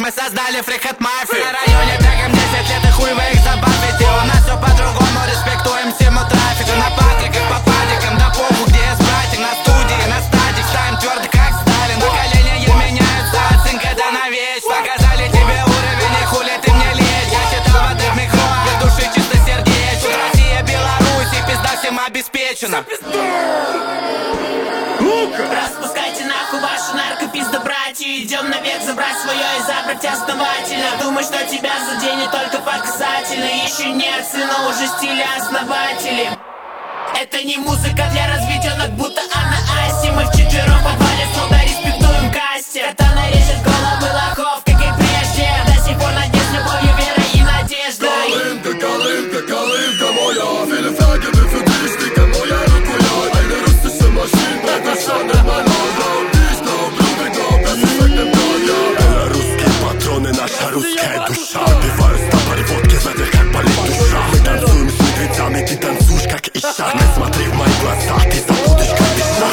мы создали фрикет мафию. На районе бегаем 10 лет и хуй вы их забавите. У нас все по-другому, респектуем всему трафику. На патриках по падикам, да похуй, где я с братик. На студии, на стадик, ставим твердо как Сталин. Поколения меняются, оценка да на вещь. Показали тебе уровень и хули ты мне лезь. Я читал в отрывных роликах, без души чисто сердечко. Россия, Беларусь и пизда всем обеспечена. Распускайте нахуй вашу наркопиздобратью. Идем навек забрать свое и забрать основательно. Думаю, что тебя заденет только показательно. Еще нет сына, уже стиля основатели. Это не музыка для разведенных, будто Анна Асти. Мы вчетвером в подвале суда респектуем касте. Это нарежет головы лохов, как и прежде. До сих пор надеюсь любовью, верой и надеждой. Калинка, калинка моя. Viele Fragen für dich, Digga, moja Rukuja. Eine russische Maschine, das schon immer новая. Ich glaub, wir glaub, das ist weg dem Jahr. Белорусские патроны, наша русская душа. Убиваю стопори водки, задних как болит душа. Мы танцуем с медведями, ты танцуешь как Иша. Не смотри в мои глаза, ты забудешь как дыша.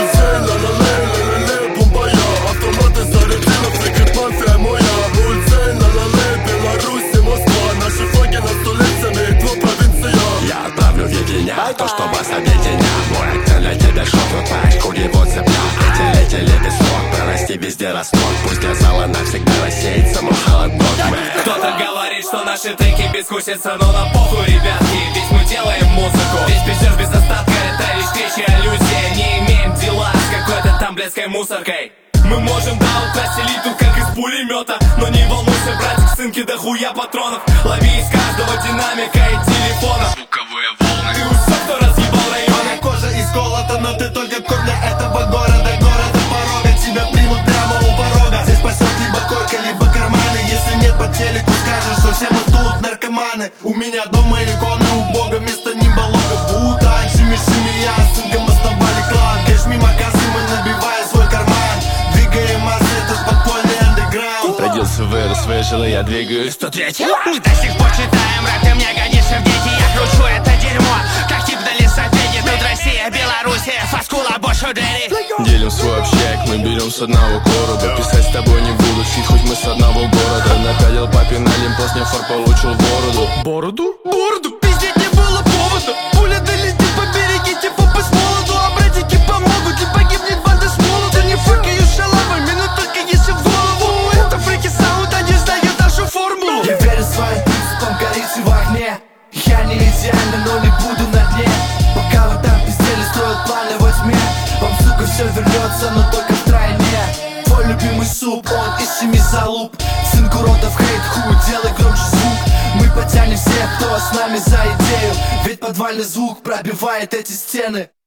Ла-ла-ле, бомбая. Автоматы зарядила, фрикет мафия моя. Мульцей, ла-ла-ле, Беларусь и Москва. Наши флаги над столицами, твой провинция. Я отправлю видения, то, что вас объединяет. Мой акцент для тебя шок, так, кури вот цепля. Эти летели без срок, прорасти везде растут. Пусть для зала навсегда рассеется мой холодок. Кто-то говорит, что наши треки бескусица, но на похуй, ребятки, ведь мы делаем музыку. Весь пиздец без остатка, это лишь кричи аллюзия. Не имеем дела с какой-то там блядской мусоркой. Мы можем, да, украсть элиту, как из пулемета. Но не волнуйся, братик, сынки, да хуя патронов. Лови из каждого динамика и телефона звуковые волны. Ты уж сам, кто разъебал район. Моя кожа из золота, но ты только кор для этого города. Города порога, тебя примут прямо у порога. Здесь спасет либо койка, либо карманы. Если нет по телеку, скажешь, что все мы тут наркоманы. У меня дома иконы, у бога вместо нимба лого Будда. Шими-шими, я с сынгом основали клан. Кэш мимо кассы, мы набиваем свой карман. Двигаем массы, это подпольный андеграунд. Родился, вырос, выжил, и я двигаюсь 103. Мы до сих пор читаем рэп, ты мне годишься в дети. Я кручу это дерьмо, как тип на лесопеде. Тут Россия, Белоруссия, фаскула, Бош, Удери. Делим свой общак, мы берем с одного короба. Писать с тобой не буду, фиг, хоть мы с одного города. Напялил папе на лимпос, не фар, получил бороду. Бороду? Бороду? Пиздеть не было повода. Пуля долетит, поберегите попы с молоду. А братики помогут, и погибнет банда с молоду. Не фыркаю шалавами, но только если в голову. Это фрики саунд, они знают нашу формулу. Я верю своим принципам, горите в огне. Я не идеально, но не буду на дне. Пока вы там пиздели, строят планы во тьме. Вам, сука, все вернется, но только втройне. Твой любимый суп, он из 7 залуп. Сын уродов, хейт, хуй, делай громче звук. Мы потянем всех, кто с нами за идею. Ведь подвальный звук пробивает эти стены.